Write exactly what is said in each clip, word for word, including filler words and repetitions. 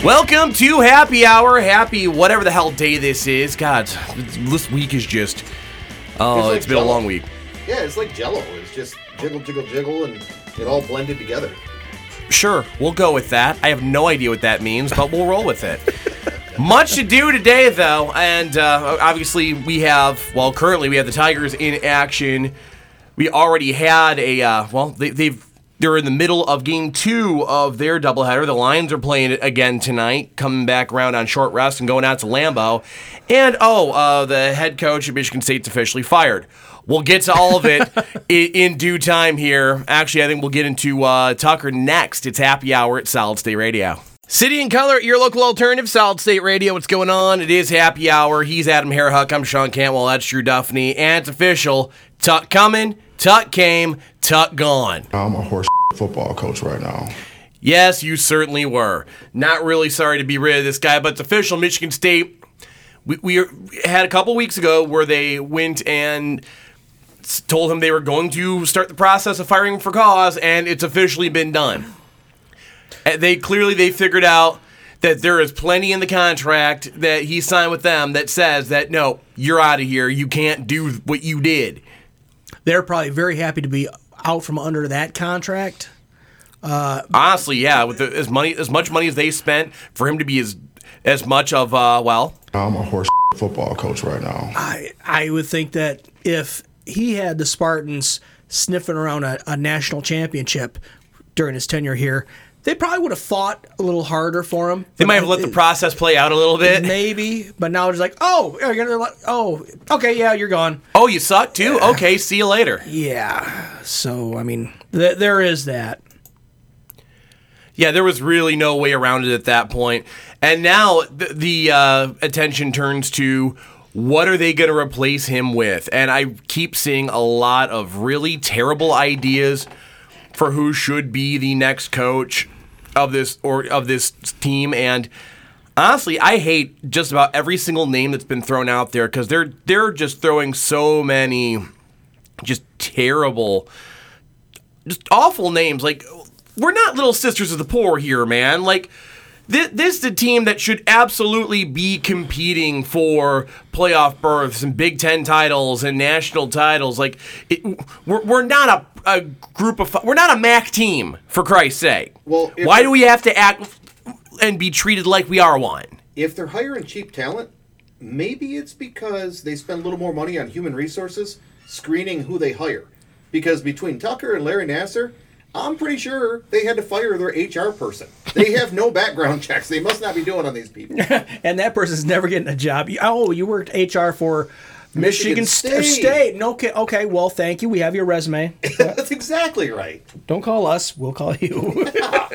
Welcome to Happy Hour. Happy whatever the hell day this is. God, this week is just, oh, it's, like it's been Jell-O. a long week. Yeah, it's like Jell-O. It's just jiggle, jiggle, jiggle, and it all blended together. Sure, we'll go with that. I have no idea what that means, but we'll roll with it. Much to do today, though, and uh, obviously we have, well, currently we have the Tigers in action. We already had a, uh, well, they, they've, they're in the middle of game two of their doubleheader. The Lions are playing it again tonight, coming back around on short rest and going out to Lambeau. And, oh, uh, the head coach at Michigan State's officially fired. We'll get to all of it in, in due time here. Actually, I think we'll get into uh, Tucker next. It's Happy Hour at Solid State Radio. City and Color, your local alternative, Solid State Radio. What's going on? It is Happy Hour. He's Adam Harehuck. I'm Sean Cantwell. That's Drew Duffney. And it's official. Tuck coming, Tuck came, Tuck gone. I'm a horse football coach right now. Yes, you certainly were. Not really sorry to be rid of this guy, but it's official. Michigan State, we, we had a couple weeks ago where they went and told him they were going to start the process of firing him for cause, and it's officially been done. They clearly they figured out that there is plenty in the contract that he signed with them that says that, no, you're out of here. You can't do what you did. They're probably very happy to be out from under that contract. Uh, Honestly, yeah, with the, as money as much money as they spent for him to be as as much of uh, well. I'm a horse football coach right now. I I would think that if he had the Spartans sniffing around a, a national championship during his tenure here, they probably would have fought a little harder for him. They might have let the process play out a little bit. Maybe, but now it's like, oh, you're gonna let, oh, okay, yeah, you're gone. Oh, you suck too? Yeah. Okay, see you later. Yeah, so, I mean, th- there is that. Yeah, there was really no way around it at that point. And now the, the uh, attention turns to what are they going to replace him with? And I keep seeing a lot of really terrible ideas for who should be the next coach of this or of this team. And honestly, I hate just about every single name that's been thrown out there because they're they're just throwing so many just terrible, just awful names. Like, we're not Little Sisters of the Poor here, man. Like, this, this is a team that should absolutely be competing for playoff berths and Big Ten titles and national titles. Like, it, we're we're not a, a group of we're not a M A C team, for Christ's sake. Well, why do we have to act and be treated like we are one? If they're hiring cheap talent, maybe it's because they spend a little more money on human resources screening who they hire. Because between Tucker and Larry Nassar, I'm pretty sure they had to fire their H R person. They have no background checks. They must not be doing on these people. And that person's never getting a job. Oh, you worked H R for Michigan, Michigan State. State. No, okay, okay, well, thank you. We have your resume. That's exactly right. Don't call us. We'll call you.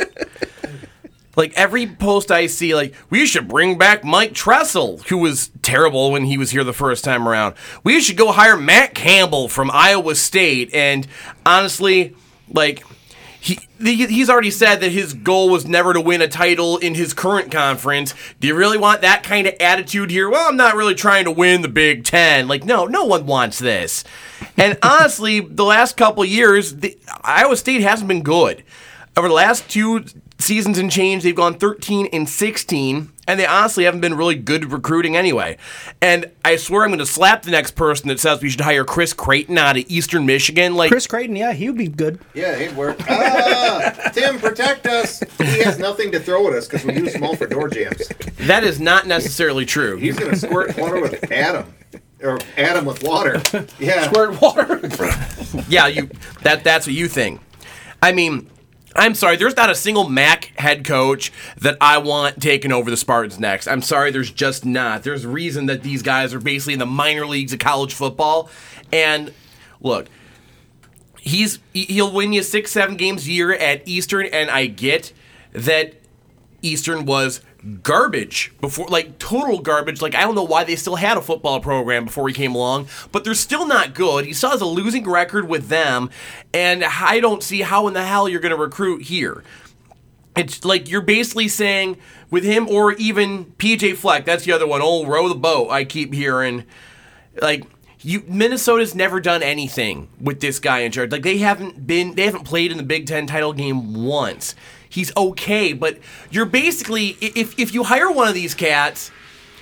Like, every post I see, like, we should bring back Mike Tressel, who was terrible when he was here the first time around. We should go hire Matt Campbell from Iowa State. And honestly, like, He he's already said that his goal was never to win a title in his current conference. Do you really want that kind of attitude here? Well, I'm not really trying to win the Big Ten. Like, no, no one wants this. And honestly, the last couple of years, the, Iowa State hasn't been good. Over the last two seasons and change, they've gone thirteen and sixteen, and they honestly haven't been really good at recruiting anyway. And I swear I'm going to slap the next person that says we should hire Chris Creighton out of Eastern Michigan. Like, Chris Creighton, yeah, he would be good. Yeah, he'd work. Ah, Tim, protect us. He has nothing to throw at us because we use them all for door jams. That is not necessarily true. He's going to squirt water with Adam. Or Adam with water. Yeah. Squirt water. Yeah, you. That that's what you think. I mean, I'm sorry, there's not a single M A C head coach that I want taking over the Spartans next. I'm sorry, there's just not. There's a reason that these guys are basically in the minor leagues of college football. And look, he's he'll win you six, seven games a year at Eastern, and I get that Eastern was garbage before, like total garbage. Like, I don't know why they still had a football program before he came along, but they're still not good. He still has a losing record with them, and I don't see how in the hell you're going to recruit here. It's like you're basically saying with him, or even P J Fleck, that's the other one, oh, row the boat, I keep hearing. Like, you, Minnesota's never done anything with this guy in charge. Like, they haven't been, they haven't played in the Big Ten title game once. he's okay, but you're basically if if you hire one of these cats.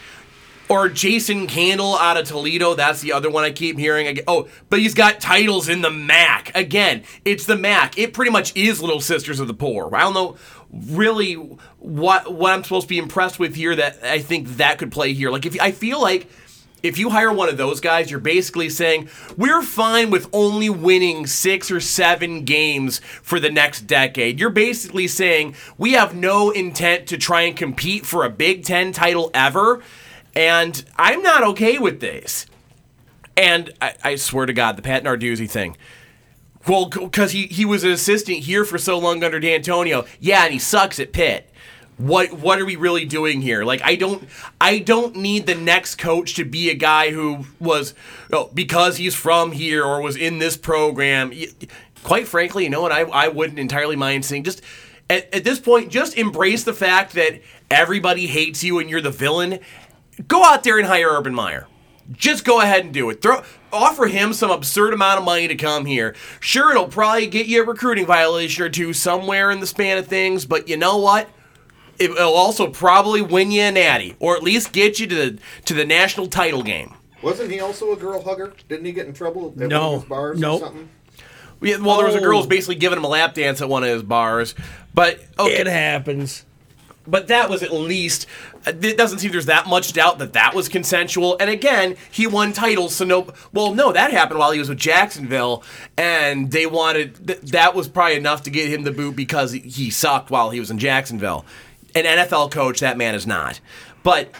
Or Jason Candle out of Toledo. That's the other one I keep hearing. Oh, but he's got titles in the M A C. Again, it's the M A C. It pretty much is Little Sisters of the Poor. I don't know really what what I'm supposed to be impressed with here that I think that could play here. Like, if I feel like if you hire one of those guys, you're basically saying, we're fine with only winning six or seven games for the next decade. You're basically saying, we have no intent to try and compete for a Big Ten title ever. And I'm not okay with this. And I, I swear to God, the Pat Narduzzi thing. Well, because he, he was an assistant here for so long under D'Antonio. Yeah, and he sucks at Pitt. What what are we really doing here? Like, I don't I don't need the next coach to be a guy who was, oh, because he's from here or was in this program. Quite frankly, you know what? I, I wouldn't entirely mind saying just at, at this point, just embrace the fact that everybody hates you and you're the villain. Go out there and hire Urban Meyer. Just go ahead and do it. Throw, offer him some absurd amount of money to come here. Sure, it'll probably get you a recruiting violation or two somewhere in the span of things, but you know what? It'll also probably win you a natty, or at least get you to the to the national title game. Wasn't he also a girl hugger? Didn't he get in trouble at no. one of his bars nope. or something? Yeah, well, there was a girl who was Oh. basically giving him a lap dance at one of his bars, but okay. It happens. But that was at least, it doesn't seem there's that much doubt that that was consensual. And again, he won titles, so no, well, no, that happened while he was with Jacksonville, and they wanted, th- that was probably enough to get him the boot because he sucked while he was in Jacksonville. An N F L coach, that man is not. But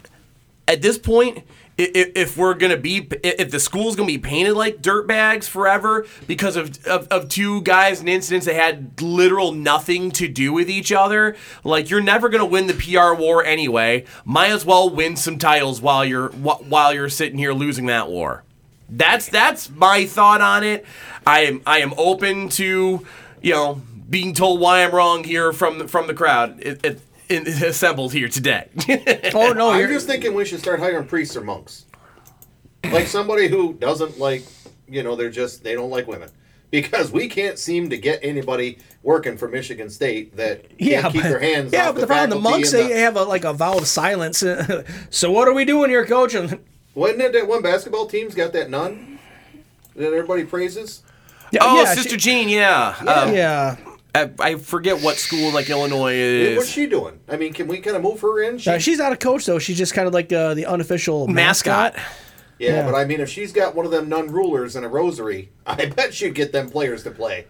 at this point, if, if we're going to be, if the school's going to be painted like dirtbags forever because of, of, of two guys and incidents that had literal nothing to do with each other, like, you're never going to win the P R war anyway. Might as well win some titles while you're while you're sitting here losing that war. That's that's my thought on it. I am I am open to, you know, being told why I'm wrong here from from the crowd. It, it, assembled here today. Oh, no. I'm you're- just thinking we should start hiring priests or monks. Like somebody who doesn't like, you know, they're just, they don't like women. Because we can't seem to get anybody working for Michigan State that can't Yeah, keep but, their hands yeah, off but the the problem, the faculty monks, and they the- have a, like a vow of silence. So what are we doing here, coach? And Wasn't it that one basketball team's got that nun that everybody praises? yeah, oh, yeah, Sister she- Jean, yeah. Um, yeah. I, I forget what school like Illinois is. What's she doing? I mean, can we kind of move her in? She, Uh, she's not a coach, though. She's just kind of like uh, the unofficial mascot. mascot. yeah, yeah. but I mean, if she's got one of them nun rulers and a rosary, I bet she'd get them players to play.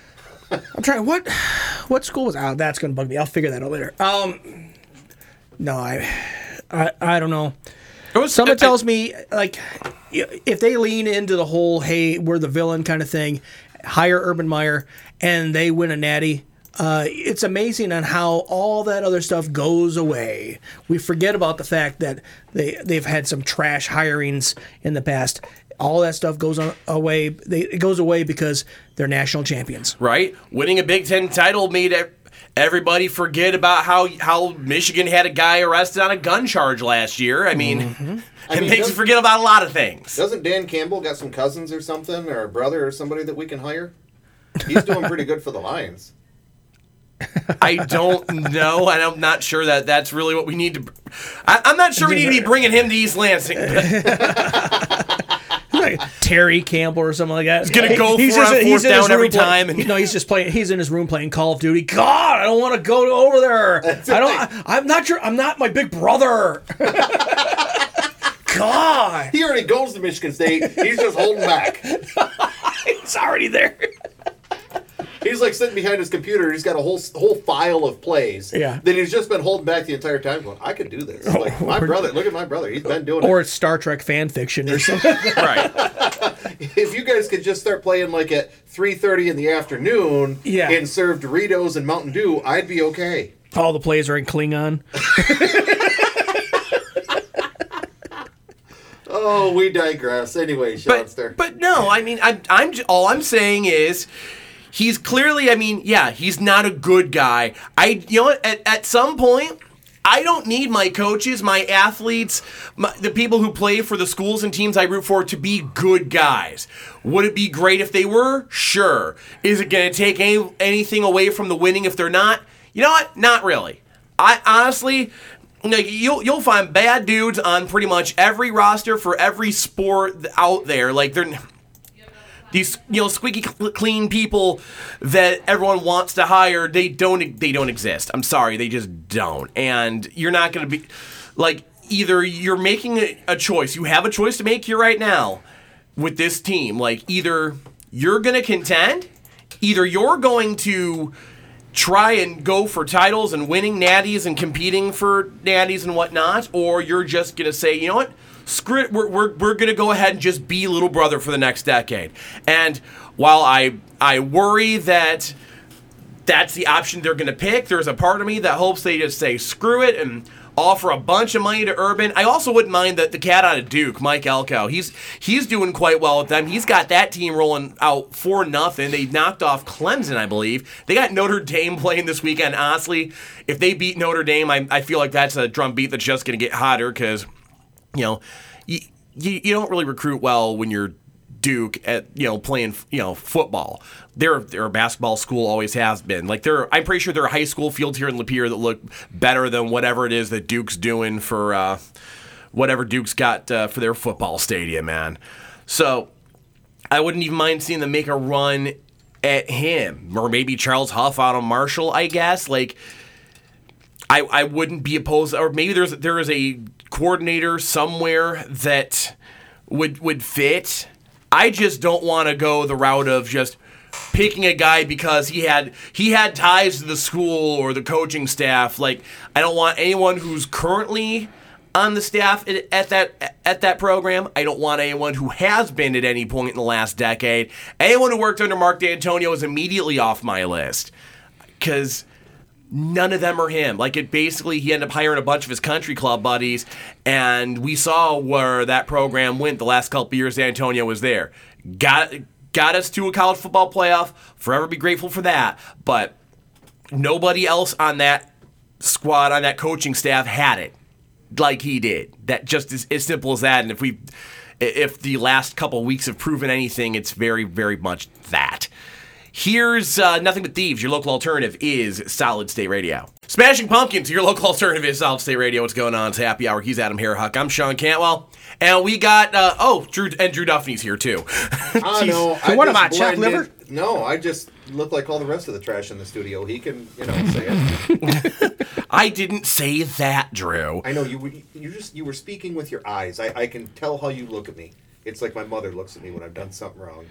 I'm trying. What what school was out? Oh, that's going to bug me. I'll figure that out later. Um, no, I, I, I don't know. It was, Someone I- tells me, like, if they lean into the whole, hey, we're the villain kind of thing, hire Urban Meyer, and they win a natty, uh, it's amazing on how all that other stuff goes away. We forget about the fact that they, they've had some trash hirings in the past. All that stuff goes on, away. They, it goes away because they're national champions. right? Winning a Big Ten title made e- everybody forget about how how Michigan had a guy arrested on a gun charge last year. I mean, Mm-hmm. I it mean, makes you does- forget about a lot of things. Doesn't Dan Campbell got some cousins or something, or a brother or somebody that we can hire? He's doing pretty good for the Lions. I don't know, and I'm not sure that that's really what we need to. I, I'm not sure we need to be bringing him to East Lansing. Like Terry Campbell or something like that. He's gonna go for it on fourth down every time and- no, he's just playing. He's in his room playing Call of Duty. God, I don't want to go over there. I don't. I, I'm not sure. I'm not my big brother. God, He already goes to Michigan State. He's just holding back. he's already there. He's like sitting behind his computer. He's got a whole whole file of plays. Yeah. That he's just been holding back the entire time. Going, I could do this. Like my brother. Look at my brother. He's been doing Or it. it's Star Trek fan fiction or something. Right. If you guys could just start playing like at three thirty in the afternoon, Yeah. and serve Doritos and Mountain Dew, I'd be okay. All the plays are in Klingon. Oh, we digress. Anyway, But, Seanster. but no, I mean, I'm, I'm j- all I'm saying is he's clearly, I mean, yeah, he's not a good guy. I, you know what, at, at some point, I don't need my coaches, my athletes, my, the people who play for the schools and teams I root for to be good guys. Would it be great if they were? Sure. Is it going to take any, anything away from the winning if they're not? You know what? Not really. I honestly, like, you'll you'll find bad dudes on pretty much every roster for every sport out there. Like, they're these, you know, squeaky clean people that everyone wants to hire. They don't they don't exist. I'm sorry, they just don't. And you're not going to be like, either you're making a, a choice. You have a choice to make here right now with this team. Like, either you're going to contend, either you're going to try and go for titles and winning natties and competing for natties and whatnot, or you're just going to say, you know what, screw it, we're, we're, we're going to go ahead and just be little brother for the next decade. And while I I worry that that's the option they're going to pick, there's a part of me that hopes they just say screw it and offer a bunch of money to Urban. I also wouldn't mind the, the cat out of Duke, Mike Elko. He's he's doing quite well with them. He's got that team rolling out for nothing. They knocked off Clemson, I believe. They got Notre Dame playing this weekend. Honestly, if they beat Notre Dame, I, I feel like that's a drum beat that's just going to get hotter because, you know, you, you, you don't really recruit well when you're Duke at, you know, playing, you know, football. They're they're a basketball school, always has been. Like, they're I'm pretty sure there are high school fields here in Lapeer that look better than whatever it is that Duke's doing for uh, whatever Duke's got uh, for their football stadium, man. So I wouldn't even mind seeing them make a run at him, or maybe Charles Huff out of Marshall, I guess. Like, I I wouldn't be opposed, or maybe there's there is a coordinator somewhere that would would fit. I just don't want to go the route of just picking a guy because he had he had ties to the school or the coaching staff. Like, I don't want anyone who's currently on the staff at, at that at that program. I don't want anyone who has been at any point in the last decade. Anyone who worked under Mark D'Antonio is immediately off my list because none of them are him. Like, it basically, he ended up hiring a bunch of his country club buddies, and we saw where that program went the last couple of years D'Antonio was there. Got got us to a college football playoff. Forever be grateful for that. But nobody else on that squad, on that coaching staff, had it like he did. That just is as simple as that. And if we, if the last couple of weeks have proven anything, it's very, very much that. Here's uh, Nothing But Thieves. Your local alternative is Solid State Radio. Smashing Pumpkins, your local alternative is Solid State Radio. What's going on? It's Happy Hour. He's Adam Hairhuck. I'm Sean Cantwell. And we got, uh, oh, Drew and Drew Duffney's here, too. I know. So I what just am I, Chuck blend Liver? in- No, I just look like all the rest of the trash in the studio. He can, you know, say it. I didn't say that, Drew. I know you. were- You just you were speaking with your eyes. I, I can tell how you look at me. It's like my mother looks at me when I've done something wrong.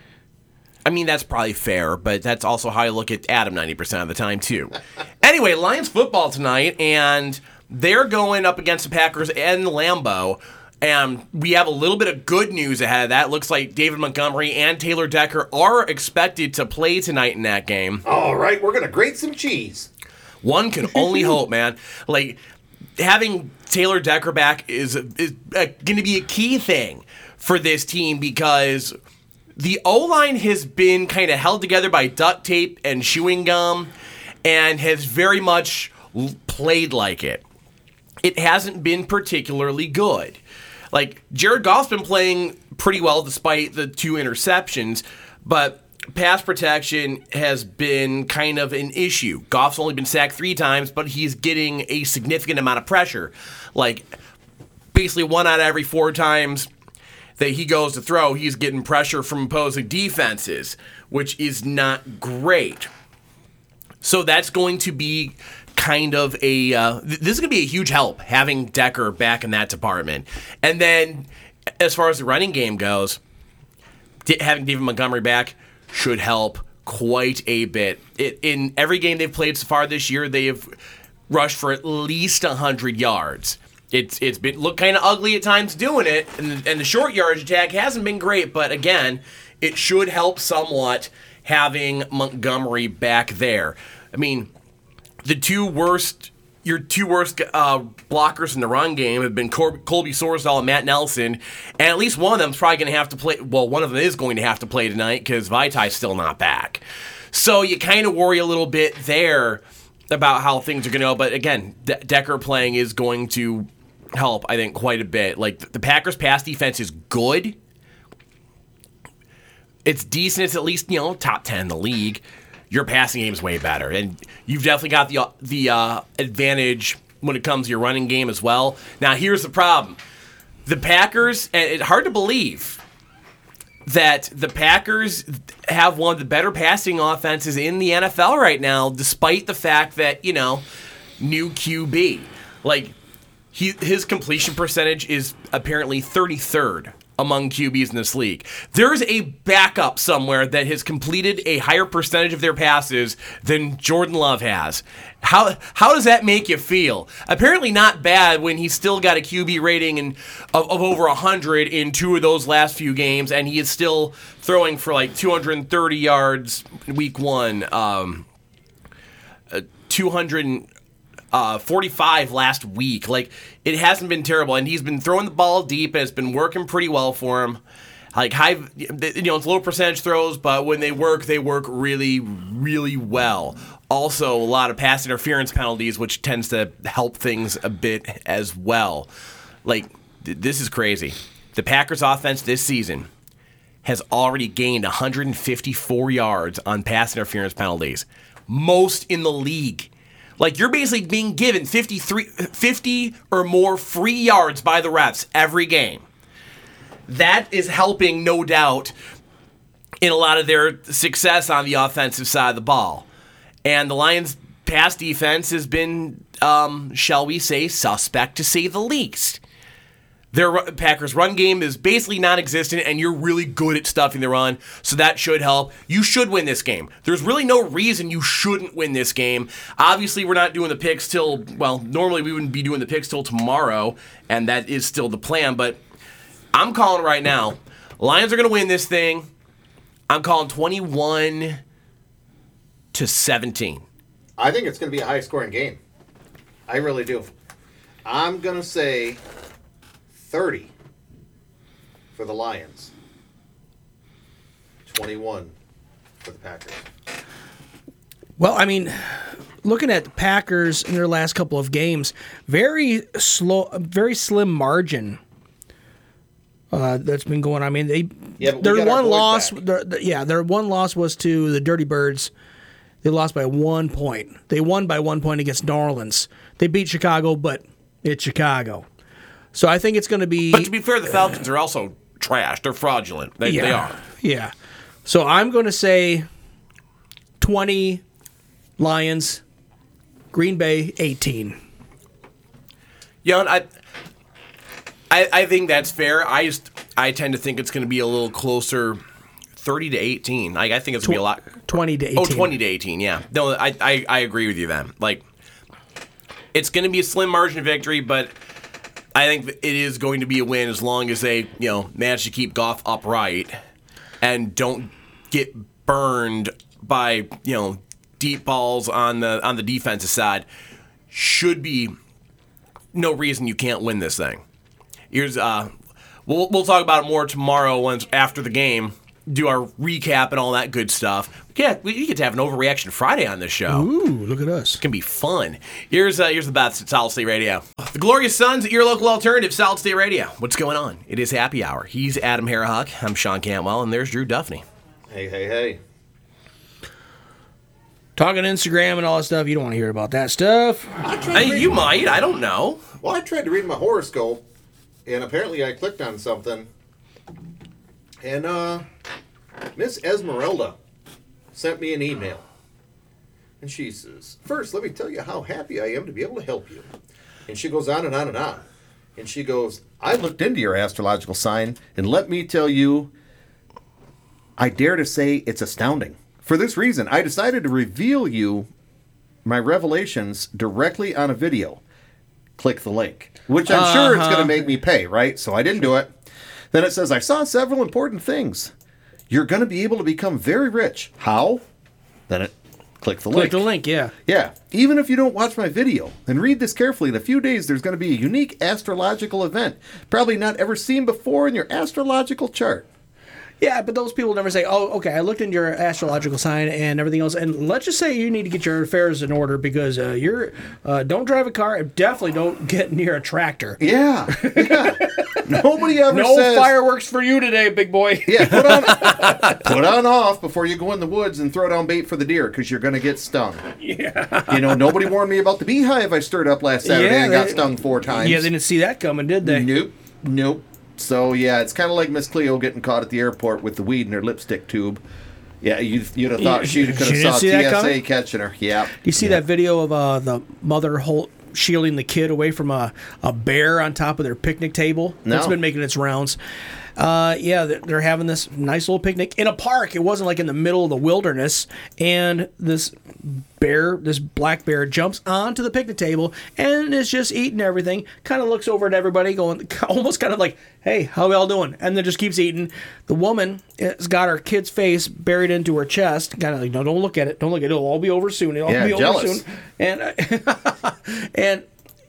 I mean, that's probably fair, but that's also how I look at Adam ninety percent of the time, too. Anyway, Lions football tonight, and they're going up against the Packers and Lambeau. And we have a little bit of good news ahead of that. Looks like David Montgomery and Taylor Decker are expected to play tonight in that game. All right, we're going to grate some cheese. One can only hope, man. Like, having Taylor Decker back is, is uh, going to be a key thing for this team because the O-line has been kind of held together by duct tape and chewing gum and has very much l- played like it. It hasn't been particularly good. Like, Jared Goff's been playing pretty well despite the two interceptions, but pass protection has been kind of an issue. Goff's only been sacked three times, but he's getting a significant amount of pressure. Like, basically one out of every four times that he goes to throw, he's getting pressure from opposing defenses, which is not great. So that's going to be kind of a, uh, th- this is going to be a huge help, having Decker back in that department. And then, as far as the running game goes, d- having David Montgomery back should help quite a bit. It, in every game they've played so far this year, they have rushed for at least one hundred yards. It's it's been looked kind of ugly at times doing it, and the, and the short yardage attack hasn't been great. But again, it should help somewhat having Montgomery back there. I mean, the two worst, your two worst uh, blockers in the run game have been Col- Colby Sorsdahl and Matt Nelson, and at least one of them is probably going to have to play. Well, one of them is going to have to play tonight because Vitai's still not back. So you kind of worry a little bit there about how things are going to go. But again, De- Decker playing is going to help, I think, quite a bit. Like, the Packers' pass defense is good. It's decent. It's at least, you know, top ten in the league. your passing game is way better, and you've definitely got the the uh, advantage when it comes to your running game as well. Now, here's the problem: the Packers, and it's hard to believe that the Packers have one of the better passing offenses in the N F L right now, despite the fact that, you know, new Q B. Like, he, his completion percentage is apparently thirty-third among Q Bs in this league. There's a backup somewhere that has completed a higher percentage of their passes than Jordan Love has. How how does that make you feel? Apparently not bad when he's still got a Q B rating in, of, of over one hundred in two of those last few games, and he is still throwing for like two hundred thirty yards week one, um, uh, two hundred forty-five last week. Like, it hasn't been terrible, and he's been throwing the ball deep, and it's been working pretty well for him. Like, high, you know, it's low percentage throws, but when they work, they work really, really well. Also, a lot of pass interference penalties, which tends to help things a bit as well. Like, th- this is crazy. The Packers offense this season has already gained one hundred fifty-four yards on pass interference penalties. Most in the league. Like, you're basically being given fifty-three, fifty or more free yards by the refs every game. That is helping, no doubt, in a lot of their success on the offensive side of the ball. And the Lions' pass defense has been, um, shall we say, suspect to say the least. Their Packers' run game is basically non-existent, and you're really good at stuffing the run, so that should help. You should win this game. There's really no reason you shouldn't win this game. Obviously, we're not doing the picks till, well, normally we wouldn't be doing the picks till tomorrow, and that is still the plan, but I'm calling right now. Lions are going to win this thing. I'm calling twenty-one to seventeen. I think it's going to be a high-scoring game. I really do. I'm going to say thirty for the Lions. twenty-one for the Packers. Well, I mean, looking at the Packers in their last couple of games, very slow, very slim margin uh, that's been going on. I mean, they Yeah, but we their got our one boys loss, back. their, the- yeah, their one loss was to the Dirty Birds. They lost by one point. They won by one point against New Orleans. They beat Chicago, but it's Chicago. So I think it's going to be. But to be fair, the Falcons are also trash. They're fraudulent. They, yeah, they are. Yeah. So I'm going to say twenty Lions, Green Bay eighteen. Yeah, I, I, I think that's fair. I just, I tend to think it's going to be a little closer, thirty to eighteen. Like, I think it's going to be a lot. twenty to eighteen. Oh, twenty to eighteen. Yeah. No, I, I, I agree with you then. Like, it's going to be a slim margin of victory, but I think it is going to be a win as long as they, you know, manage to keep Goff upright and don't get burned by, you know, deep balls on the on the defensive side. Should be no reason you can't win this thing. Here's uh, we'll we'll talk about it more tomorrow once after the game. Do our recap and all that good stuff. Yeah, we get to have an overreaction Friday on this show. Ooh, look at us. It's gonna be fun. Here's uh, here's the best at Solid State Radio. The Glorious Sons at your local alternative, Solid State Radio. What's going on? It is Happy Hour. He's Adam Harahawk. I'm Sean Cantwell, and there's Drew Duffney. Hey, hey, hey. Talking Instagram and all that stuff, you don't want to hear about that stuff. I tried to Hey, read you my- might. I don't know. Well, I tried to read my horoscope, and apparently I clicked on something, and uh, Miss Esmeralda sent me an email. And she says, first, let me tell you how happy I am to be able to help you. And she goes on and on and on. And she goes, I looked into your astrological sign, and let me tell you, I dare to say it's astounding. For this reason, I decided to reveal you my revelations directly on a video. Click the link. Which I'm sure it's going to make me pay, right? So I didn't do it. Then it says, I saw several important things. You're going to be able to become very rich. How? Then it click the link. Click the link, yeah. Yeah. Even if you don't watch my video, and read this carefully, in a few days there's going to be a unique astrological event, probably not ever seen before in your astrological chart. Yeah, but those people never say, "Oh, okay, I looked into your astrological sign and everything else, and let's just say you need to get your affairs in order because uh, you're uh, don't drive a car, and definitely don't get near a tractor." Yeah, yeah. Nobody ever No says fireworks for you today, big boy. Yeah, put on put on off before you go in the woods and throw down bait for the deer because you're going to get stung. Yeah. You know, nobody warned me about the beehive I stirred up last Saturday Yeah, and got they- stung four times. Yeah, they didn't see that coming, did they? Nope, nope. So yeah, it's kind of like Miss Cleo getting caught at the airport with the weed in her lipstick tube. Yeah, you'd, you'd have thought You- she could she have didn't saw see T that S A coming? catching her. Yeah. Do you see that video of uh, the mother hold, shielding the kid away from a, a bear on top of their picnic table? No. It's been making its rounds. Uh, yeah, they're, they're having this nice little picnic in a park. It wasn't like in the middle of the wilderness. And this bear, this black bear, jumps onto the picnic table and is just eating everything. Kind of looks over at everybody, going almost kind of like, "Hey, how y'all doing?" And then just keeps eating. The woman has got her kid's face buried into her chest. Kind of like, "No, don't look at it. Don't look at it. It'll all be over soon. It'll all Yeah, be over jealous. soon." And uh, and.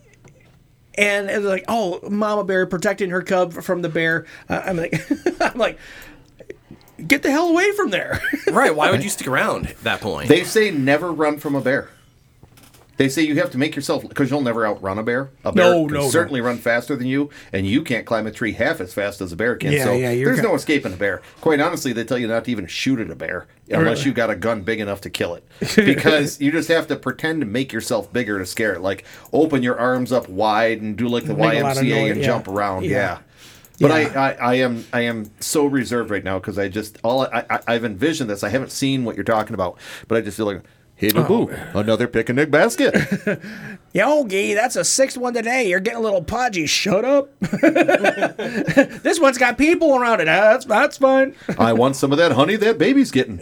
And it's like, "Oh, Mama Bear protecting her cub from the bear." Uh, I'm like, I'm like, get the hell away from there. Right, why would you stick around at that point? They say never run from a bear. They say you have to make yourself, because you'll never outrun a bear. A bear No, can no, no. certainly run faster than you, and you can't climb a tree half as fast as a bear can. Yeah, so yeah, you're there's ki- no escaping a bear. Quite honestly, they tell you not to even shoot at a bear unless Really? you got a gun big enough to kill it. Because you just have to pretend to make yourself bigger to scare it. Like open your arms up wide and do like the Make a lot of Y M C A noise, and yeah. jump around. Yeah. Yeah. But Yeah. I, I, I am I am so reserved right now because I just all I, I I've envisioned this. I haven't seen what you're talking about, but I just feel like, hey, boo, another picnic basket. Yogi, that's a sixth one today. You're getting a little podgy. Shut up. This one's got people around it. Uh, That's that's fine. I want some of that honey that baby's getting.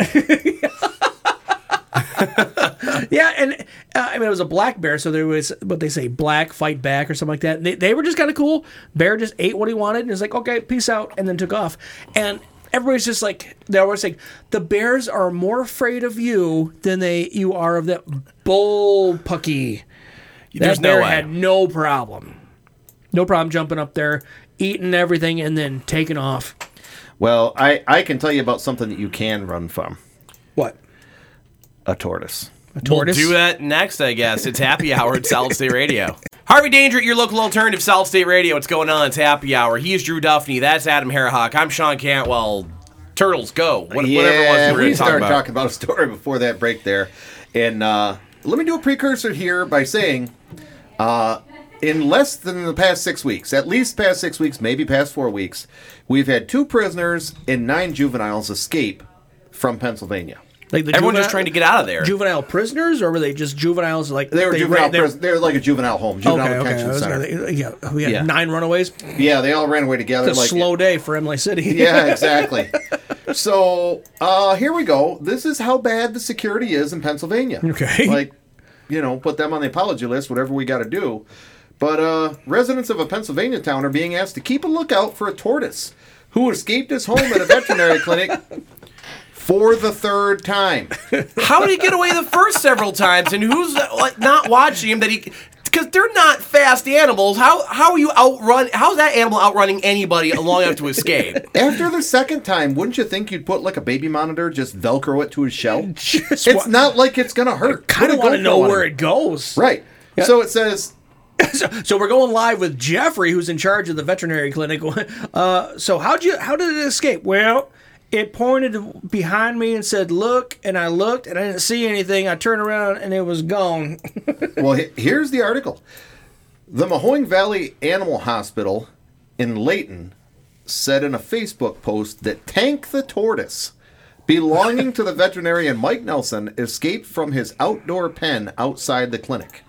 Yeah, and uh, I mean it was a black bear, so there was what they say, black fight back or something like that. They, they were just kind of cool. Bear just ate what he wanted and was like, "Okay, peace out," and then took off. And everybody's just like, they were saying, the bears are more afraid of you than they you are of that bull pucky. There's That no bear way. had no problem, no problem jumping up there, eating everything, and then taking off. Well, I, I can tell you about something that you can run from. What? A tortoise. A tortoise? We'll do that next, I guess. It's Happy Hour at Solid State Radio. Harvey Danger at your local alternative, Solid State Radio. What's going on? It's Happy Hour. He's Drew Duffney. That's Adam Harahawk. I'm Sean Cantwell. Turtles, go. What, yeah, whatever it was we were we going to talk started about. talking about a story before that break there. And uh, let me do a precursor here by saying, uh, in less than the past six weeks, at least past six weeks, maybe past four weeks, we've had two prisoners and nine juveniles escape from Pennsylvania. Like the Everyone juvenile- just trying to get out of there. Juvenile prisoners, or were they just juveniles? Like They were they, juvenile they- prison. They're like a juvenile home, juvenile Okay, okay. I detention was center. gonna- yeah, we had Yeah. nine runaways. Yeah, they all ran away together. It's a like slow day for Emily City. Yeah, exactly. So uh, here we go. This is how bad the security is in Pennsylvania. Okay. Like, you know, put them on the apology list, whatever we got to do. But uh, residents of a Pennsylvania town are being asked to keep a lookout for a tortoise who escaped his home at a veterinary clinic for the third time. How did he get away the first several times? And who's like not watching him? That he, because they're not fast animals. How how are you outrun? How's that animal outrunning anybody long enough to escape? After the second time, wouldn't you think you'd put like a baby monitor, just Velcro it to his shell? Just It's wa- not like it's gonna hurt. kind of Put a want to GoPro know on where it. it goes. Right. So it says. So, so we're going live with Jeffrey, who's in charge of the veterinary clinic. Uh, so how'd you how did it escape? Well, it pointed behind me and said, "Look," and I looked and I didn't see anything. I turned around and it was gone. Well, he- here's the article. The Mahoning Valley Animal Hospital in Layton said in a Facebook post that Tank the tortoise, belonging to the veterinarian Mike Nelson, escaped from his outdoor pen outside the clinic.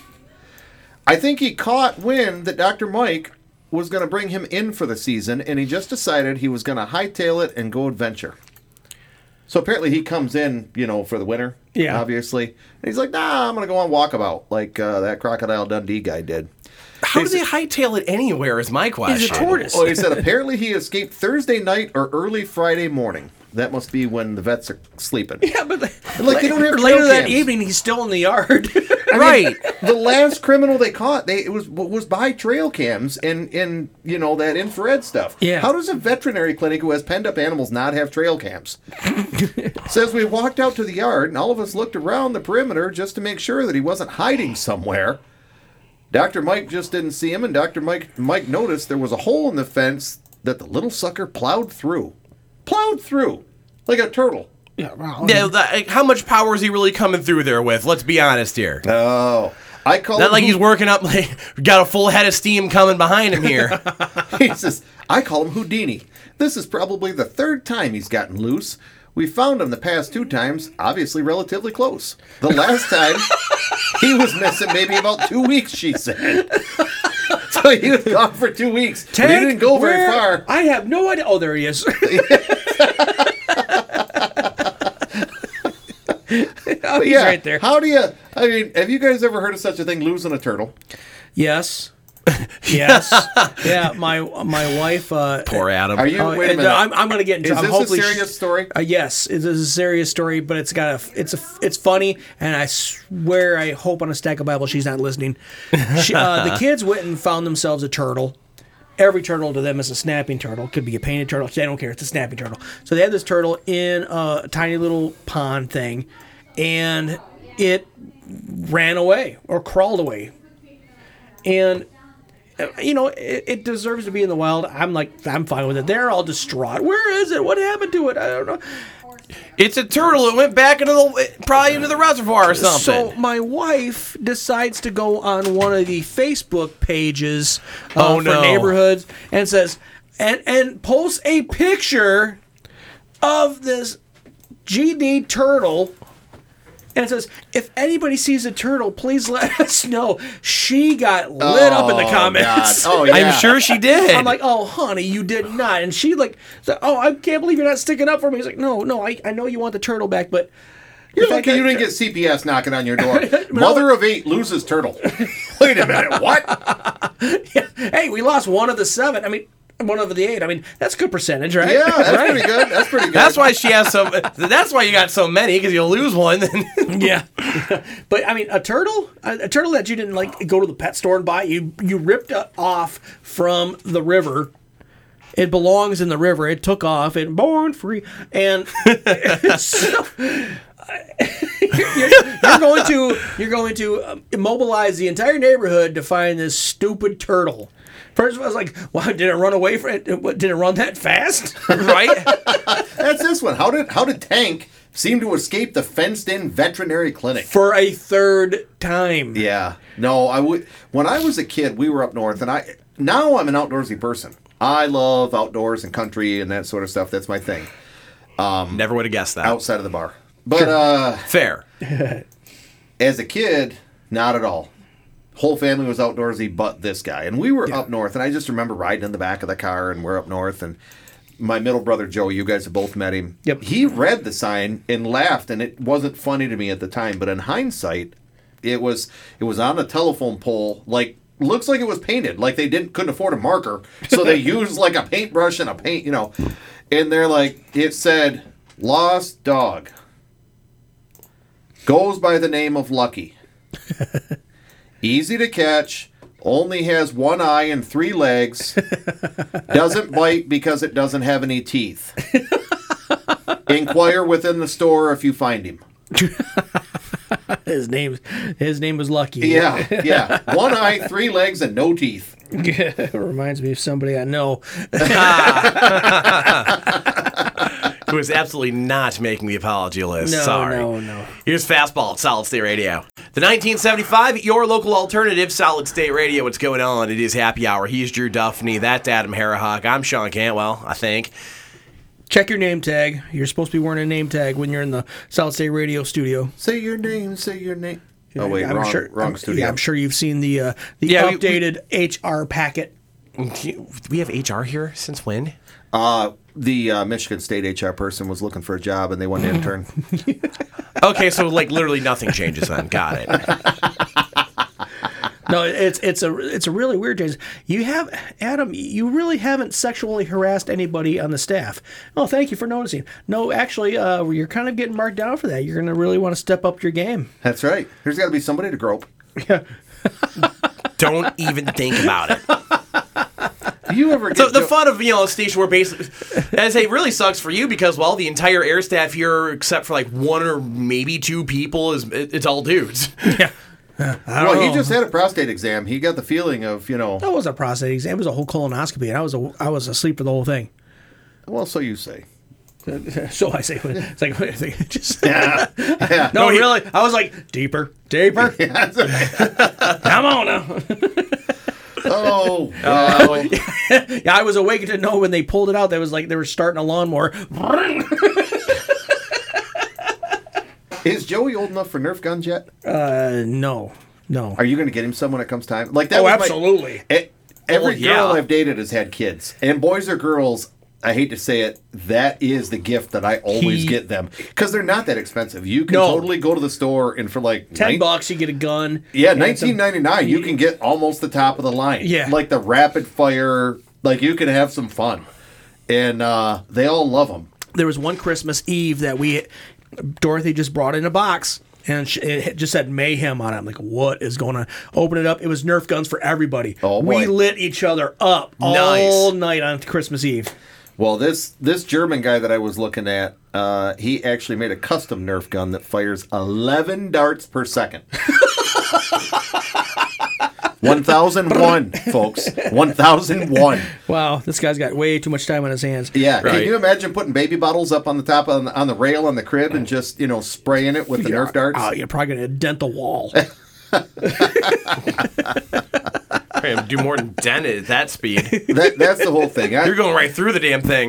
I think he caught wind that Doctor Mike was going to bring him in for the season, and he just decided he was going to hightail it and go adventure. So apparently he comes in, you know, for the winter, Yeah. obviously. And he's like, nah, I'm going to go on walkabout, like uh, that Crocodile Dundee guy did. How do they hightail it anywhere? Is my question. He's a tortoise. Well, he said apparently he escaped Thursday night or early Friday morning. That must be when the vets are sleeping. Yeah, but Like, they don't have later trail that cams. evening, he's still in the yard. Right. The last criminal they caught, they it was was by trail cams and and you know that infrared stuff. Yeah. How does a veterinary clinic who has penned up animals not have trail cams? Says we walked out to the yard and all of us looked around the perimeter just to make sure that he wasn't hiding somewhere. Doctor Mike just didn't see him, and Doctor Mike Mike noticed there was a hole in the fence that the little sucker plowed through. Plowed through. Like a turtle. Yeah, wow. Yeah, that, how much power is he really coming through there with? Let's be honest here. Oh. I call Not him like Houd- he's working up, like, got a full head of steam coming behind him here. He says, I call him Houdini. This is probably the third time he's gotten loose. We found him the past two times, obviously relatively close. The last time, he was missing maybe about two weeks, she said. So he was gone for two weeks. But he Tank, didn't go very where? far. I have no idea. Oh, there he is. Oh, he's Yeah, right there. How do you, I mean, have you guys ever heard of such a thing, losing a turtle? Yes. Yes. Yeah, my my wife. Uh, Poor Adam. Are you, oh, wait a and, minute. uh, I'm, I'm going to get into is this hopefully a she- serious story? Uh, yes, it is a serious story, but it's got a, it's a, it's funny, and I swear, I hope on a stack of Bible she's not listening. She, uh, the kids went and found themselves a turtle. Every turtle to them is a snapping turtle. Could be a painted turtle. They don't care. It's a snapping turtle. So they had this turtle in a tiny little pond thing, and it ran away or crawled away. And uh, you know, it, it deserves to be in the wild. I'm like, I'm fine with it. They're all distraught. Where is it? What happened to it? I don't know. It's a turtle. It went back into the, probably into the reservoir or something. So my wife decides to go on one of the Facebook pages uh, Oh, for no. neighborhoods and says, and and posts a picture of this G D turtle. And it says, if anybody sees a turtle, please let us know. She got lit up in the Oh, comments. God. Oh, yeah. I'm sure she did. I'm like, oh, honey, you did not. And she like, said, oh, I can't believe you're not sticking up for me. He's like, no, no, I, I know you want the turtle back, but You're the fact lucky that- you didn't get C P S knocking on your door. Mother of eight loses turtle. Wait a minute, what? hey, we lost one of the seven. I mean, one of the eight. I mean, that's a good percentage, right? Yeah, that's Right? pretty good. That's pretty good. That's why she has so. That's why you got so many, because you'll lose one. Then Yeah, but I mean, a turtle, a, a turtle that you didn't like go to the pet store and buy. You you ripped it off from the river. It belongs in the river. It took off. It born free, and so, you're, you're going to you're going to um, immobilize the entire neighborhood to find this stupid turtle. First, I was like, "Wow, did it run away from it? What, did it run that fast?" right? That's this one. How did how did Tank seem to escape the fenced-in veterinary clinic? For a third time. Yeah. No, I would. When I was a kid, we were up north, and I now I'm an outdoorsy person. I love outdoors and country and that sort of stuff. That's my thing. Never would have guessed that. Outside of the bar, but uh, Fair. as a kid, not at all. Whole family was outdoorsy, but this guy. And we were up north, and I just remember riding in the back of the car, and we're up north, and my middle brother Joe, you guys have both met him. Yep. He read the sign and laughed, and it wasn't funny to me at the time, but in hindsight, it was it was on a telephone pole, like looks like it was painted, like they didn't couldn't afford a marker, so they used like a paintbrush and a paint, you know. And they're like, it said, "Lost dog. Goes by the name of Lucky. Easy to catch, only has one eye and three legs, doesn't bite because it doesn't have any teeth. Inquire within the store if you find him." His name, his name was Lucky. Yeah, yeah. One eye, three legs, and no teeth. It reminds me of somebody I know. Who is absolutely not making the apology list. No, Sorry. no, no. Here's Fastball at Solid State Radio. The nineteen seventy-five, your local alternative, Solid State Radio. What's going on? It is Happy Hour. He's Drew Duffney. That's Adam Harahawk. I'm Sean Cantwell, I think. Check your name tag. You're supposed to be wearing a name tag when you're in the Solid State Radio studio. Say your name, say your name. Oh, wait, I'm wrong, sure, wrong I'm- studio. Yeah, I'm sure you've seen the uh, the Yeah, we- we- updated H R packet. We have H R here since when? Uh, the uh, Michigan State H R person was looking for a job, and they wanted an intern. Okay, so like literally nothing changes then. Got it. No, it's it's a it's a really weird case. You have Adam. You really haven't sexually harassed anybody on the staff. Oh, thank you for noticing. No, actually, uh, you're kind of getting marked down for that. You're going to really want to step up your game. That's right. There's got to be somebody to grope. Yeah. Don't even think about it. Do you ever get So the Jo- fun of, you know, a station where basically, as I say, really sucks for you because, well, the entire air staff here, except for like one or maybe two people, is it, it's all dudes. Yeah. Well, he just had a prostate exam. He got the feeling of, you know, That wasn't a prostate exam. It was a whole colonoscopy, and I was a, I was asleep for the whole thing. well, so you say. So I say, it's like just Yeah. yeah. no, he- really. I was like deeper, deeper. Come on now. Oh, well, Yeah, I was awake to know when they pulled it out. That was like they were starting a lawnmower. is Joey old enough for Nerf guns yet? Uh, no, no. Are you going to get him some when it comes time? Like that Oh, was my- absolutely. E- every Oh, yeah. girl I've dated has had kids, and boys or girls. I hate to say it, that is the gift that I always He- get them because they're not that expensive. You can No. totally go to the store and for like Ten nine- bucks, you get a gun. Yeah, and some- nineteen ninety nine. You can get almost the top of the line. Yeah. like the rapid fire. Like you can have some fun, and uh, they all love them. There was one Christmas Eve that we, Dorothy just brought in a box. And sh- it just said mayhem on it. I'm like, what is going on? Open it up. It was Nerf guns for everybody. Oh, we boy. lit each other up all Nice. night on Christmas Eve. Well, this this German guy that I was looking at, uh, he actually made a custom Nerf gun that fires eleven darts per second. one thousand one, folks. one thousand one. Wow, this guy's got way too much time on his hands. Yeah. Can Right. you imagine putting baby bottles up on the top on the, on the rail on the crib and just, you know, spraying it with the Nerf darts? Oh, you're probably going to dent the wall. Hey, do more than dent it at that speed. That, that's the whole thing. I, You're going right through the damn thing.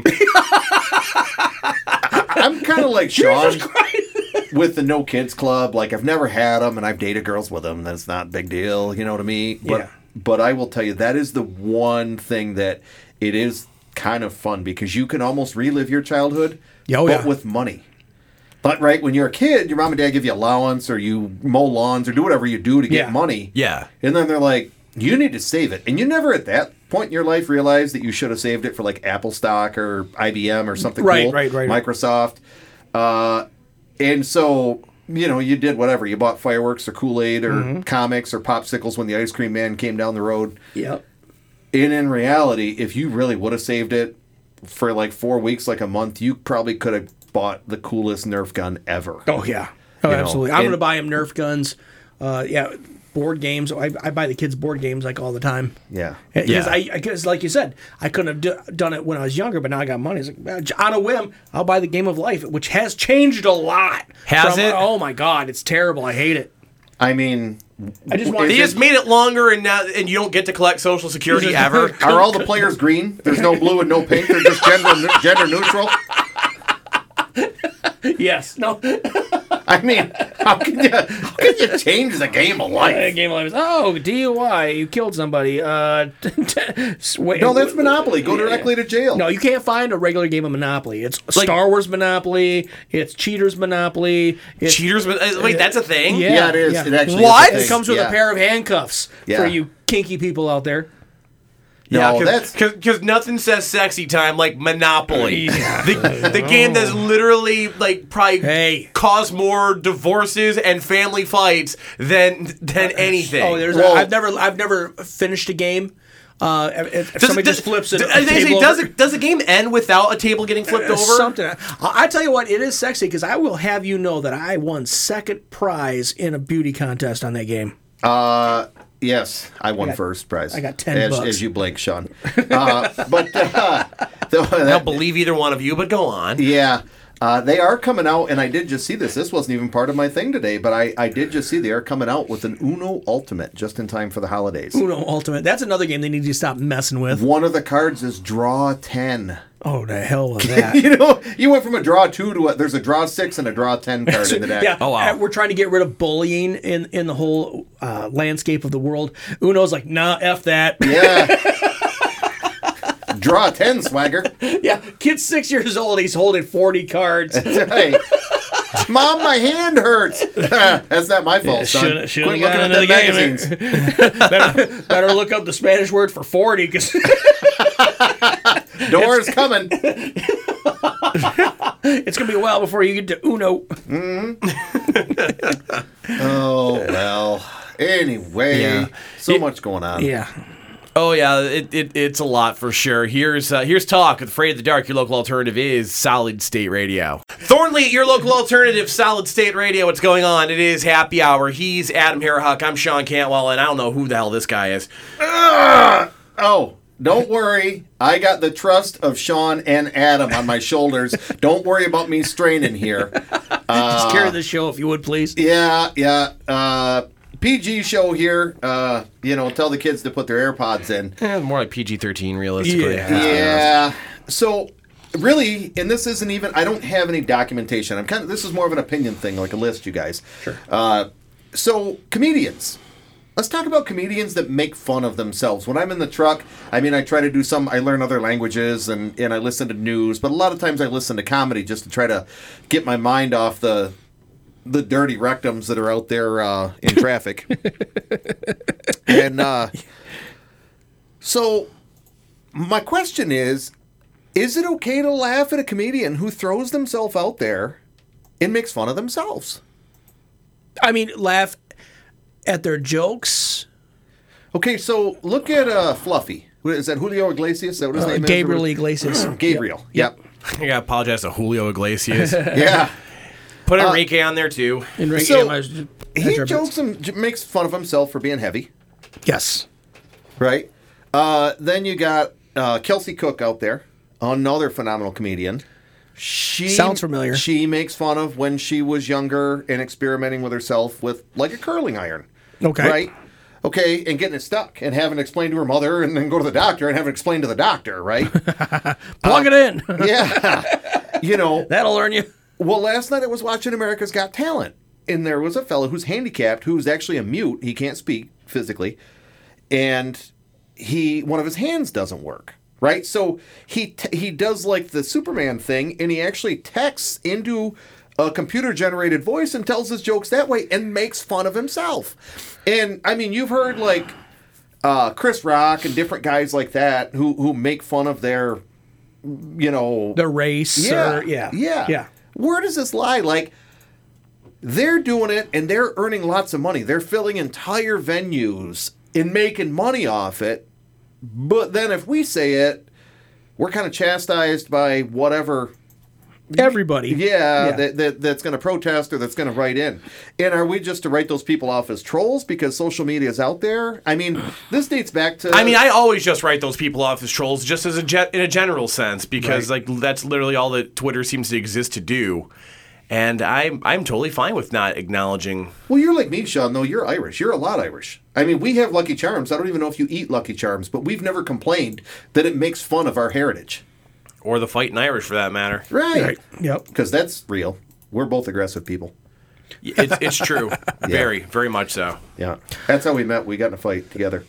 I'm kind of like Sean with the No Kids Club. Like, I've never had them, and I've dated girls with them. That's not a big deal, you know what I mean? But, Yeah. but I will tell you, that is the one thing that it is kind of fun because you can almost relive your childhood, Oh, but yeah. with money. But, right, when you're a kid, your mom and dad give you allowance or you mow lawns or do whatever you do to get Yeah. money. Yeah. And then they're like, you need to save it. And you never at that point in your life realize that you should have saved it for like Apple stock or I B M or something Right, cool. right, right. Microsoft. Uh, and so, you know, you did whatever. You bought fireworks or Kool-Aid or Mm-hmm. comics or popsicles when the ice cream man came down the road. Yep. And in reality, if you really would have saved it for like four weeks, like a month, you probably could have bought the coolest Nerf gun ever. Oh, yeah. Oh, You know, absolutely. I'm and- going to buy him Nerf guns. Uh, yeah, board games. I, I buy the kids board games like all the time. Yeah. Because Yeah. I, because like you said, I couldn't have do, done it when I was younger, but now I got money. It's like, well, on a whim, I'll buy the Game of Life, which has changed a lot. Has from- it? Oh my God, it's terrible. I hate it. I mean, I just want They Is just made it longer, and now and you don't get to collect Social Security ever. are all the players green? There's no blue and no pink. They're just gender gender neutral. yes, no. I mean, how can you how can you change the game of Uh, life? Game of Life is oh D U I, you killed somebody. Uh, wait, No, that's Monopoly. Go directly to jail. No, you can't find a regular game of Monopoly. It's Star Wars Monopoly. It's Cheaters Monopoly. It's, Cheaters, uh, wait, that's a thing. Yeah. Yeah, it is. yeah. It actually What? Is a It thing. comes with Yeah. a pair of handcuffs Yeah. for you kinky people out there. No, Yeah, that's because nothing says sexy time like Monopoly. The, the game that's literally like probably Hey. caused more divorces and family fights than than anything. Oh, there's. Well- a, I've never. I've never finished a game. Uh, if, if Does- somebody does- just flips it, does- a they say, table does over- it, does the game end without a table getting flipped Uh, over? Something. I, I tell you what, it is sexy because I will have you know that I won second prize in a beauty contest on that game. uh yes, I won I got- first prize. I got ten as, bucks. as you blink, Sean. Uh, but uh, the, I that, don't believe either one of you, but go on. yeah. Uh, they are coming out, and I did just see this. This wasn't even part of my thing today, but I, I did just see they are coming out with an Uno Ultimate just in time for the holidays. Uno Ultimate. That's another game they need to stop messing with. One of the cards is draw ten. Oh, the hell was that? You know, you went from a draw two to a, there's a draw six and a draw ten card in the deck. Yeah, Oh, wow. uh, we're trying to get rid of bullying in, in the whole uh, landscape of the world. Uno's like, nah, F that. Yeah. Draw ten, swagger. Yeah, kid's six years old. He's holding forty cards. That's right. Mom, my hand hurts. That's not my fault, son. Shouldn't shouldn't Quit have looking got at into the the game. magazines. better, better look up the Spanish word for forty because Door's coming. it's gonna be a while before you get to uno. Oh well. Anyway, Yeah. so It- much going on. Yeah. Oh yeah, it, it it's a lot for sure. Here's uh, here's talk with Afraid of the Dark. Your local alternative is Solid State Radio. Thornley, your local alternative, Solid State Radio. What's going on? It is Happy Hour. He's Adam Harahuk. I'm Sean Cantwell, and I don't know who the hell this guy is. Oh, don't worry. I got the trust of Sean and Adam on my shoulders. Don't worry about me straining here. Just carry the show if you would, please. Yeah, yeah. Uh, P G show here. Uh, you know, tell the kids to put their AirPods in. Eh, more like P G thirteen, realistically. Yeah. Yeah. So really, and this isn't even. I don't have any documentation. I'm kind of. This is more of an opinion thing, like a list, you guys. Sure. Uh, so comedians. Let's talk about comedians that make fun of themselves. When I'm in the truck, I mean, I try to do some. I learn other languages and and I listen to news, but a lot of times I listen to comedy just to try to get my mind off the. the dirty rectums that are out there uh, in traffic. and uh, so my question is, is it okay to laugh at a comedian who throws themselves out there and makes fun of themselves? I mean, laugh at their jokes. Okay, so look at uh, Fluffy. Who- Is that Julio Iglesias? Is that what his Uh, name Gabriel is? Iglesias. Gabriel. Yep. I gotta apologize to Julio Iglesias. Yeah. Put Enrique on there too. Enrique, So, yeah, He my- jokes and j- makes fun of himself for being heavy. Yes. Right. Uh, then you got uh, Kelsey Cook out there, another phenomenal comedian. She Sounds familiar. She makes fun of when she was younger and experimenting with herself with like a curling iron. Okay. Right. Okay, and getting it stuck and having it explained to her mother, and then go to the doctor and having it explained to the doctor. Right. Plug it in. Yeah. You know. That'll learn you. Well, last night I was watching America's Got Talent, and there was a fellow who's handicapped, who's actually a mute. He can't speak physically, and he one of his hands doesn't work. Right, so he t- he does like the Superman thing, and he actually texts into a computer-generated voice and tells his jokes that way, and makes fun of himself. And I mean, you've heard like uh, Chris Rock and different guys like that who who make fun of their, you know, The race. yeah, Or, yeah. yeah, Yeah. Where does this lie? Like, they're doing it and they're earning lots of money. They're filling entire venues and making money off it. But then if we say it, we're kind of chastised by whatever. Everybody. Yeah, Yeah. That, that that's going to protest or that's going to write in. And are we just to write those people off as trolls because social media is out there? I mean, this dates back to. I mean, I always just write those people off as trolls, just as a ge- in a general sense, because Right. like that's literally all that Twitter seems to exist to do. And I'm I'm totally fine with not acknowledging. Well, you're like me, Sean, though. You're Irish. You're a lot Irish. I mean, we have Lucky Charms. I don't even know if you eat Lucky Charms, but we've never complained that it makes fun of our heritage. Or the Fighting Irish, for that matter. Right. Right. Yep. Because that's real. We're both aggressive people. It's, it's true. Very, very much so. Yeah. That's how we met. We got in a fight together.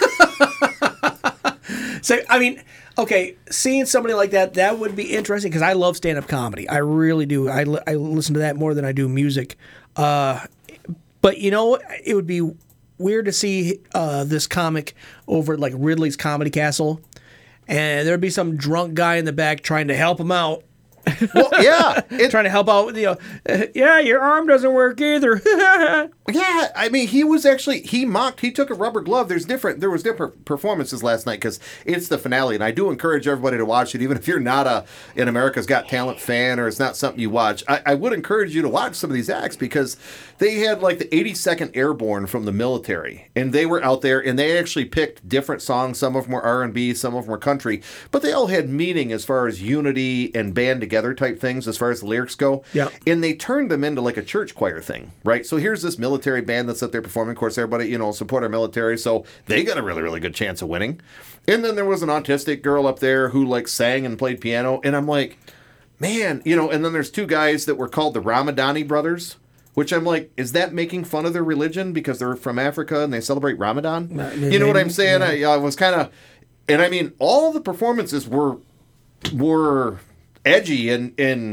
So, I mean, okay, seeing somebody like that, that would be interesting because I love stand-up comedy. I really do. I, li- I listen to that more than I do music. Uh, but, you know, it would be weird to see uh, this comic over at, like, Ridley's Comedy Castle, and there'd be some drunk guy in the back trying to help him out. Well, yeah. It, Trying to help out with, you know, uh, yeah, your arm doesn't work either. yeah. I mean, he was actually, he mocked, he took a rubber glove. There's different, there was different performances last night because it's the finale. And I do encourage everybody to watch it, even if you're not a, an America's Got Talent fan or it's not something you watch. I, I would encourage you to watch some of these acts because they had like the eighty-second Airborne from the military. And they were out there and they actually picked different songs. Some of them were R and B, some of them were country. But they all had meaning as far as unity and band together type things as far as the lyrics go. Yeah. And they turned them into like a church choir thing, right? So here's this military band that's up there performing. Of course, everybody, you know, support our military. So they got a really, really good chance of winning. And then there was an autistic girl up there who like sang and played piano. And I'm like, man, you know, and then there's two guys that were called the Ramadani brothers, which I'm like, is that making fun of their religion because they're from Africa and they celebrate Ramadan? maybe- You know what I'm saying? I, I was kind of, and I mean, all the performances were, were edgy and, and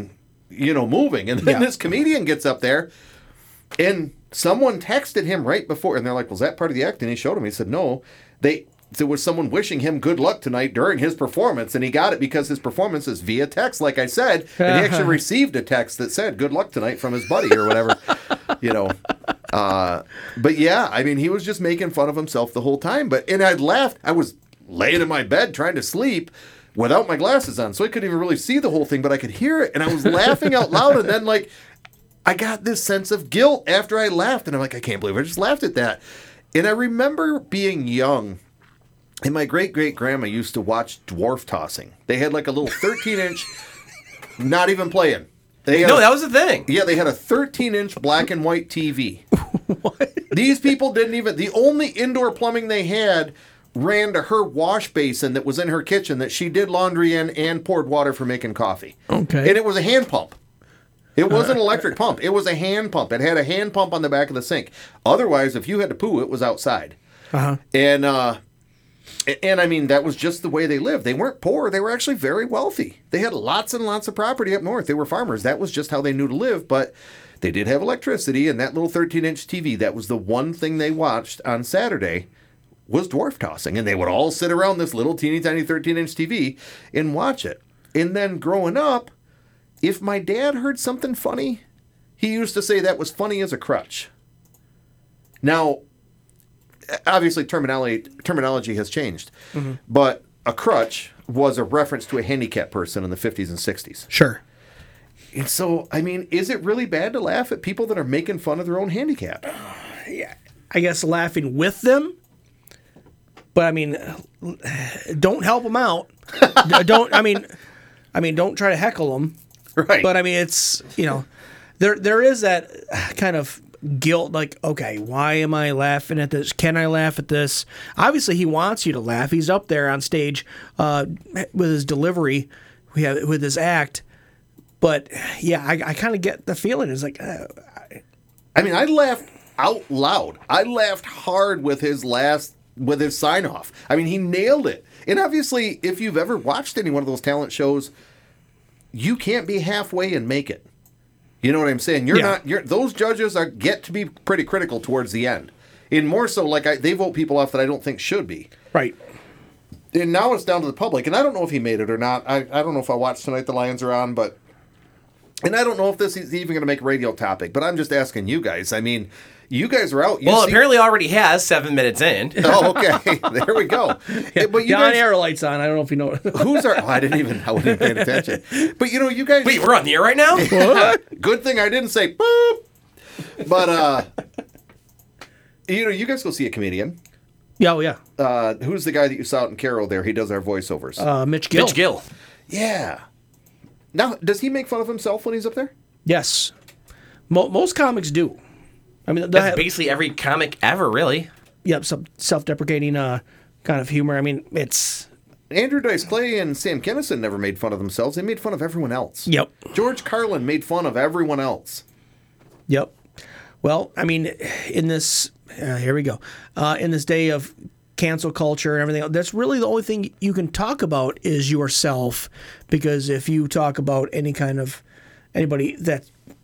you know, moving. And then Yeah. this comedian gets up there, and someone texted him right before, and they're like, was that part of the act? And he showed him. He said, no, they there was someone wishing him good luck tonight during his performance, and he got it because his performance is via text, like I said, and he actually received a text that said good luck tonight from his buddy or whatever, you know. Uh, but yeah, I mean, he was just making fun of himself the whole time. But and I'd laughed. I was laying in my bed trying to sleep without my glasses on, so I couldn't even really see the whole thing, but I could hear it, and I was laughing out loud, and then like I got this sense of guilt after I laughed, and I'm like, I can't believe I just laughed at that. And I remember being young, and my great-great-grandma used to watch dwarf tossing. They had like a little thirteen-inch, not even playing. They had No, a- that was the thing. Yeah, they had a thirteen-inch black and white T V. What? These people didn't even... The only indoor plumbing they had ran to her wash basin that was in her kitchen that she did laundry in and poured water for making coffee. Okay. And it was a hand pump. It wasn't an electric pump. It was a hand pump. It had a hand pump on the back of the sink. Otherwise, if you had to poo, it was outside. Uh-huh. And, uh... And I mean, that was just the way they lived. They weren't poor. They were actually very wealthy. They had lots and lots of property up north. They were farmers. That was just how they knew to live. But they did have electricity, and that little thirteen-inch T V, that was the one thing they watched on Saturday, was dwarf tossing. And they would all sit around this little teeny tiny thirteen-inch T V and watch it. And then growing up, if my dad heard something funny, he used to say that was funny as a crutch. Now, obviously terminology terminology has changed, mm-hmm. but a crutch was a reference to a handicapped person in the fifties and sixties. Sure. And so, I mean, is it really bad to laugh at people that are making fun of their own handicap? Yeah, I guess laughing with them, but I mean, don't help them out. don't I mean, I mean, don't try to heckle them. Right. But I mean, it's, you know, there there is that kind of guilt, like, okay, why am I laughing at this? Can I laugh at this? Obviously, he wants you to laugh. He's up there on stage uh, with his delivery, we have, with his act. But yeah, I, I kind of get the feeling. It's like, uh, I, I mean, I laughed out loud. I laughed hard with his last, with his sign off. I mean, he nailed it. And obviously, if you've ever watched any one of those talent shows, you can't be halfway and make it. You know what I'm saying? You're Yeah. not. You're, those judges are get to be pretty critical towards the end, and more so, like I, they vote people off that I don't think should be. right. And now it's down to the public, and I don't know if he made it or not. I, I don't know if I watched Tonight the Lions are on, but and I don't know if this is even going to make a radio topic. But I'm just asking you guys. I mean, you guys are out. You Well, see- apparently already has seven minutes in. Oh, okay. There we go. But you Don guys, Air lights on. I don't know if you know. who's our? Oh, I didn't even. I wasn't paying attention. But you know, you guys. Wait, we're on the air right now? Good thing I didn't say boop. But uh, you know, you guys go see a comedian. Yeah, oh, yeah. Uh, who's the guy that you saw out in Carroll there? He does our voiceovers. Uh, Mitch Gill. Mitch Gill. Yeah. Now, does he make fun of himself when he's up there? Yes. Mo- most comics do. I mean, they That's have, basically every comic ever, really. yep, some self-deprecating uh, kind of humor. I mean, it's Andrew Dice Clay and Sam Kinison never made fun of themselves. They made fun of everyone else. yep, George Carlin made fun of everyone else. yep. Well, I mean, in this, uh, here we go. Uh, in this day of cancel culture and everything, that's really the only thing you can talk about is yourself. Because if you talk about any kind of anybody that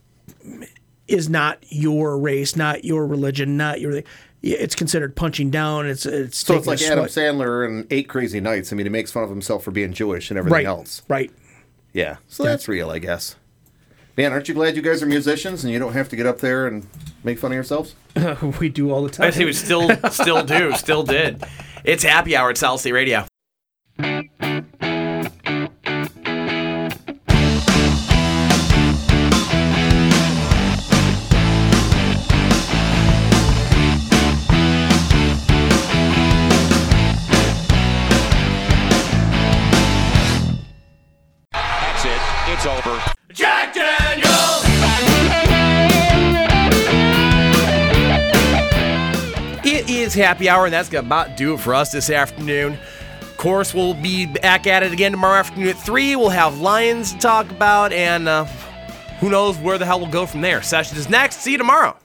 is not your race, not your religion, not your, it's considered punching down. It's it's So it's taking like a Adam sweat. Sandler and Eight Crazy Nights. I mean, he makes fun of himself for being Jewish and everything right, else. right. Yeah. So that's real, I guess. Man, aren't you glad you guys are musicians and you don't have to get up there and make fun of yourselves? We do all the time. I see we still still do, still did. It's happy hour at South State Radio. That's it. It's over. Jack Daniels! It is happy hour, and that's going to about do it for us this afternoon. Of course, we'll be back at it again tomorrow afternoon at three. We'll have Lions to talk about, and uh, who knows where the hell we'll go from there. Session is next. See you tomorrow.